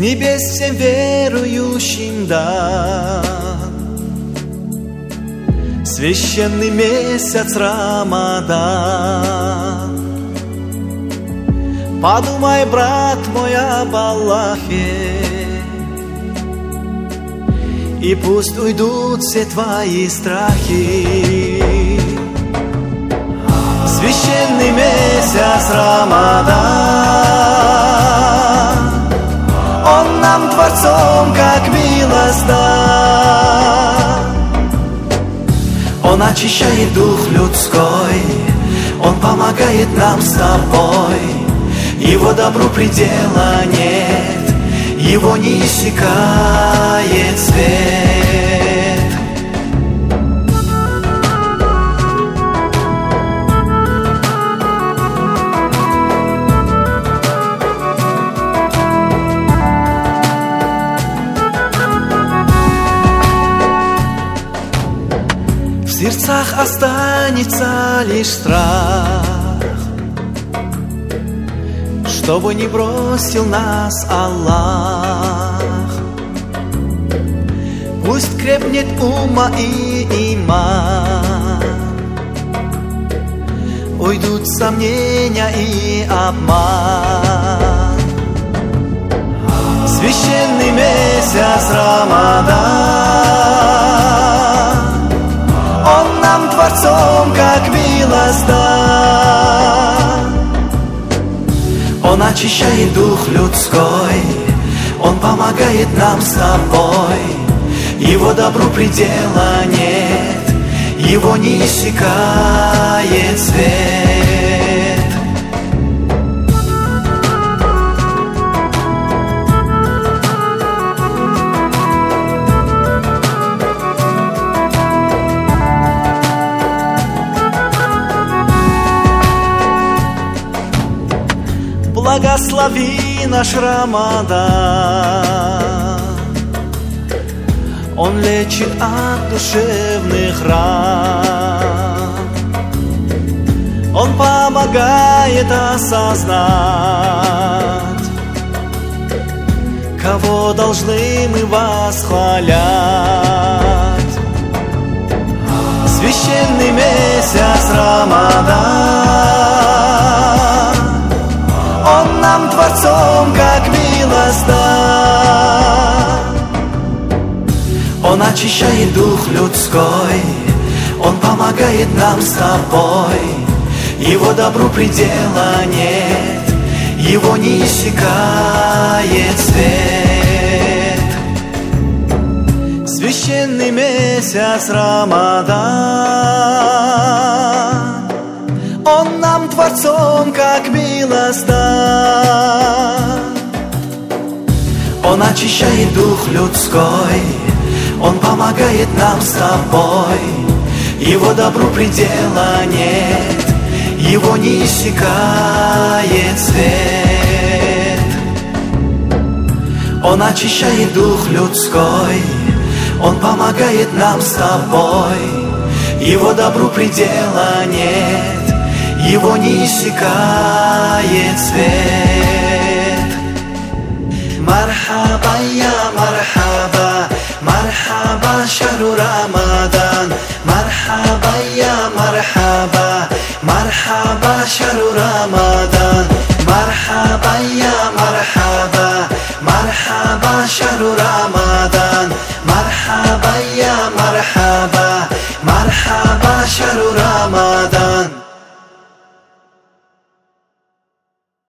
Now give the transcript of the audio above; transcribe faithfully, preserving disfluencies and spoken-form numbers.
небес всем верующим дан. Священный месяц Рамадан. Подумай, брат мой, об Аллахе, и пусть уйдут все твои страхи. Священный месяц Рамадан, он нам Творцом как милость дан. Он очищает дух людской, он помогает нам с тобой. Его добру предела нет, его не иссякает свет. В сердцах останется лишь страх, чтобы не бросил нас Аллах. Пусть крепнет ума и иман, уйдут сомнения и обман. Священный месяц Рамадан, он нам Творцом как милость дан. Он очищает дух людской, он помогает нам с тобой. Его добру предела нет, его не иссякает свет. Благослови наш Рамадан, он лечит от душевных ран. Он помогает осознать, кого должны мы восхвалять. Священный месяц Рамадан, он нам Творцом как милость дан. Он очищает дух людской, он помогает нам с тобой. Его добру предела нет, его не иссякает свет. Священный месяц Рамадан, он нам Творцом как милость дан. Он очищает дух людской, он помогает нам с тобой. Его добру предела нет, его не иссякает свет. Он очищает дух людской, он помогает нам с тобой. Его добру предела нет, его не иссякает свет.